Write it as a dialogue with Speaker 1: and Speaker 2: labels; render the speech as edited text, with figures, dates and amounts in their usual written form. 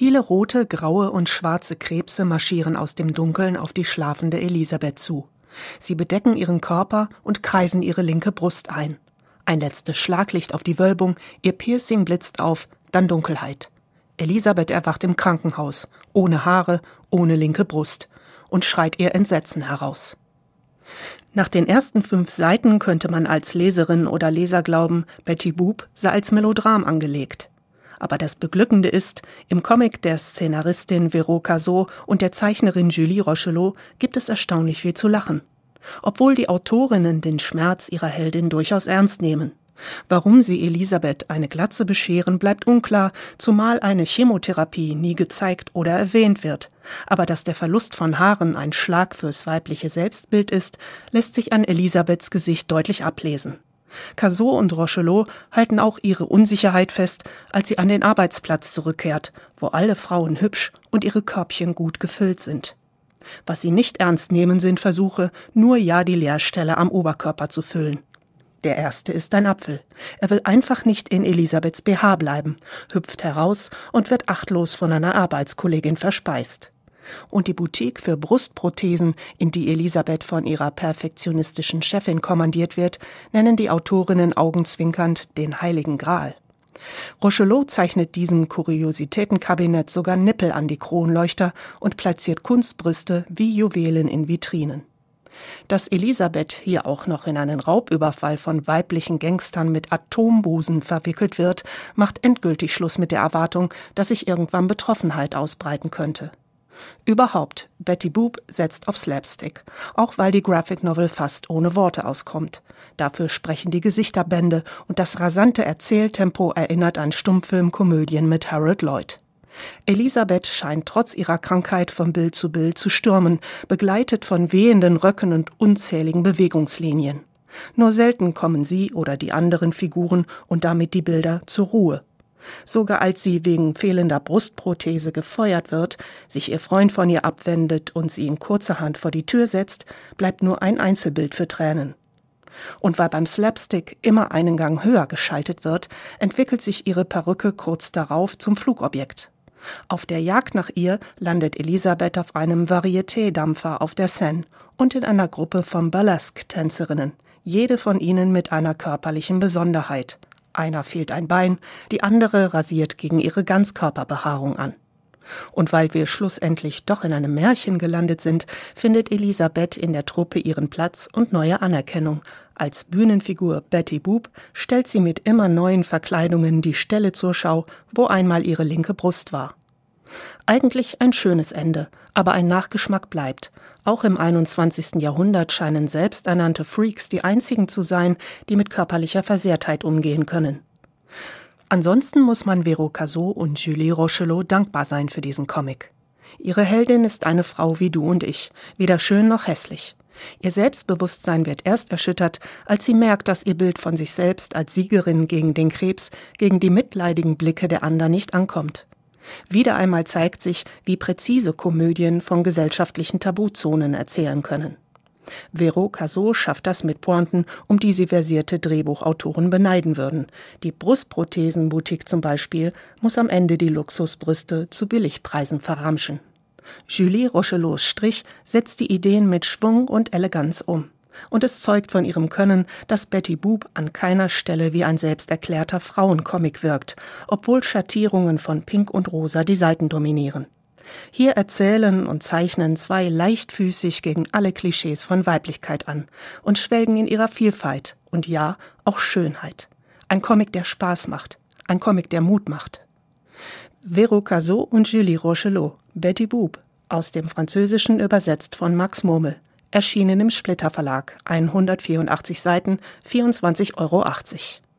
Speaker 1: Viele rote, graue und schwarze Krebse marschieren aus dem Dunkeln auf die schlafende Elisabeth zu. Sie bedecken ihren Körper und kreisen ihre linke Brust ein. Ein letztes Schlaglicht auf die Wölbung, ihr Piercing blitzt auf, dann Dunkelheit. Elisabeth erwacht im Krankenhaus, ohne Haare, ohne linke Brust, und schreit ihr Entsetzen heraus. Nach den ersten 5 Seiten könnte man als Leserin oder Leser glauben, Betty Boop sei als Melodram angelegt. Aber das Beglückende ist, im Comic der Szenaristin Vero Cazot und der Zeichnerin Julie Rochelot gibt es erstaunlich viel zu lachen. Obwohl die Autorinnen den Schmerz ihrer Heldin durchaus ernst nehmen. Warum sie Elisabeth eine Glatze bescheren, bleibt unklar, zumal eine Chemotherapie nie gezeigt oder erwähnt wird. Aber dass der Verlust von Haaren ein Schlag fürs weibliche Selbstbild ist, lässt sich an Elisabeths Gesicht deutlich ablesen. Cazot und Rochelot halten auch ihre Unsicherheit fest, als sie an den Arbeitsplatz zurückkehrt, wo alle Frauen hübsch und ihre Körbchen gut gefüllt sind. Was sie nicht ernst nehmen, sind Versuche, nur ja die Leerstelle am Oberkörper zu füllen. Der erste ist ein Apfel. Er will einfach nicht in Elisabeths BH bleiben, hüpft heraus und wird achtlos von einer Arbeitskollegin verspeist. Und die Boutique für Brustprothesen, in die Elisabeth von ihrer perfektionistischen Chefin kommandiert wird, nennen die Autorinnen augenzwinkernd den Heiligen Gral. Rochelot zeichnet diesem Kuriositätenkabinett sogar Nippel an die Kronleuchter und platziert Kunstbrüste wie Juwelen in Vitrinen. Dass Elisabeth hier auch noch in einen Raubüberfall von weiblichen Gangstern mit Atombusen verwickelt wird, macht endgültig Schluss mit der Erwartung, dass sich irgendwann Betroffenheit ausbreiten könnte. Überhaupt, Betty Boop setzt auf Slapstick, auch weil die Graphic Novel fast ohne Worte auskommt. Dafür sprechen die Gesichterbände und das rasante Erzähltempo erinnert an Stummfilmkomödien mit Harold Lloyd. Elisabeth scheint trotz ihrer Krankheit von Bild zu Bild zu stürmen, begleitet von wehenden Röcken und unzähligen Bewegungslinien. Nur selten kommen sie oder die anderen Figuren und damit die Bilder zur Ruhe. Sogar als sie wegen fehlender Brustprothese gefeuert wird, sich ihr Freund von ihr abwendet und sie in kurzerhand vor die Tür setzt, bleibt nur ein Einzelbild für Tränen. Und weil beim Slapstick immer einen Gang höher geschaltet wird, entwickelt sich ihre Perücke kurz darauf zum Flugobjekt. Auf der Jagd nach ihr landet Elisabeth auf einem Varieté-Dampfer auf der Seine und in einer Gruppe von Burlesque-Tänzerinnen, jede von ihnen mit einer körperlichen Besonderheit. Einer fehlt ein Bein, die andere rasiert gegen ihre Ganzkörperbehaarung an. Und weil wir schlussendlich doch in einem Märchen gelandet sind, findet Elisabeth in der Truppe ihren Platz und neue Anerkennung. Als Bühnenfigur Betty Boop stellt sie mit immer neuen Verkleidungen die Stelle zur Schau, wo einmal ihre linke Brust war. Eigentlich ein schönes Ende, aber ein Nachgeschmack bleibt. Auch im 21. Jahrhundert scheinen selbsternannte Freaks die einzigen zu sein, die mit körperlicher Versehrtheit umgehen können. Ansonsten muss man Vero Cazot und Julie Rochelot dankbar sein für diesen Comic. Ihre Heldin ist eine Frau wie du und ich, weder schön noch hässlich. Ihr Selbstbewusstsein wird erst erschüttert, als sie merkt, dass ihr Bild von sich selbst als Siegerin gegen den Krebs, gegen die mitleidigen Blicke der anderen nicht ankommt. Wieder einmal zeigt sich, wie präzise Komödien von gesellschaftlichen Tabuzonen erzählen können. Vero Cazot schafft das mit Pointen, um die sie versierte Drehbuchautoren beneiden würden. Die Brustprothesenboutique zum Beispiel muss am Ende die Luxusbrüste zu Billigpreisen verramschen. Julie Rochelots Strich setzt die Ideen mit Schwung und Eleganz um. Und es zeugt von ihrem Können, dass Betty Boop an keiner Stelle wie ein selbsterklärter Frauencomic wirkt, obwohl Schattierungen von Pink und Rosa die Seiten dominieren. Hier erzählen und zeichnen 2 leichtfüßig gegen alle Klischees von Weiblichkeit an und schwelgen in ihrer Vielfalt und ja, auch Schönheit. Ein Comic, der Spaß macht, ein Comic, der Mut macht. Vero Cazot und Julie Rochelot, Betty Boop, aus dem Französischen übersetzt von Max Murmel, erschienen im Splitter Verlag, 184 Seiten, 24,80 €.